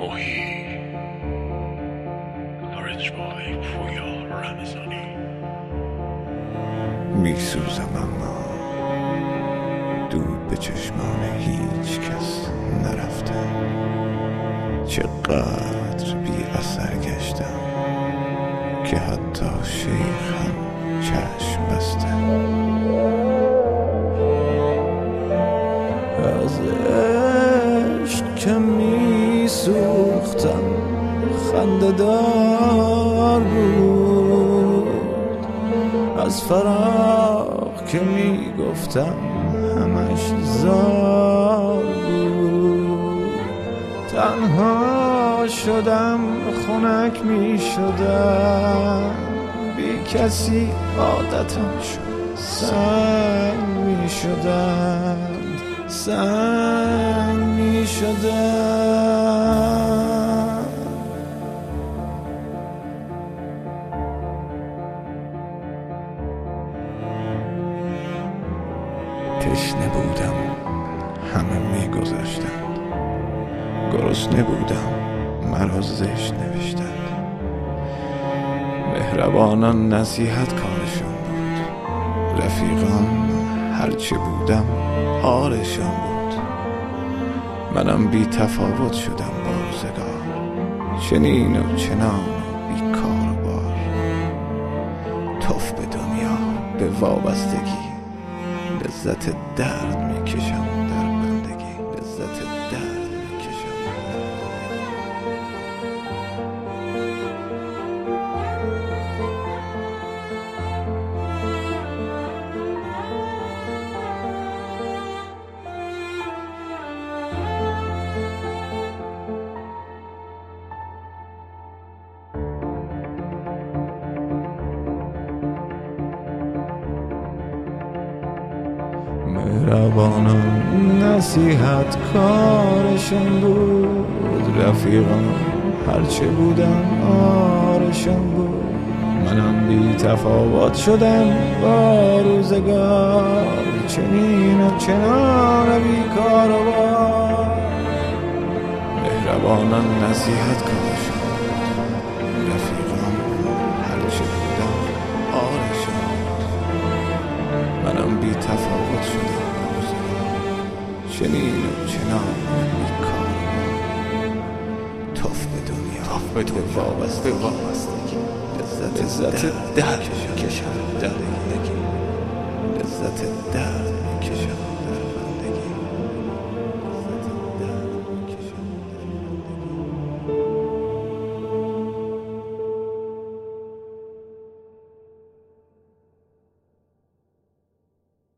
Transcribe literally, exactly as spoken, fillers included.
ماهی رنجبای پویا رمضانی. میسوزم اما دود به چشمان هیچ کس نرفته. چقدر بی اثر گشتم که حتی شیخ هم چشم بسته. از عشق که می سوختم خنده دار بود، از فراق که می گفتم همش زار بود. تنها شدم خنک می شدم، بی کسی عادتم شد سنگ می شدم، سنگ می شدم. تشنه بودم همه می گذاشتند، گرسنه بودم مرا زشت نوشتند. مهربانان نصیحت کارشان بود، رفیقان هرچه بودم آرشان بود. منم بی تفاوت شدم با روزگار، چنین و چنان و بی کار و بار. تف به دنیا به وابستگی، لذت درد می کشم در بندگی، لذت درد می کشم در مهربانان نصیحت کارشان بود، رفیقان هرچه بودم آرشان بود. منم بی تفاوت شدم با روزگار، چنین و چنان بی کار و بار. مهربانان نصیحت کارشان بود، رفیقان هرچه بودم آرشان بود. منم بی تفاوت شدم با روزگار، چنین و چنان بی کار و بار. تف به دنیا تف به دنیا وابسته وابستگی، لذت درد کشم در لذت درد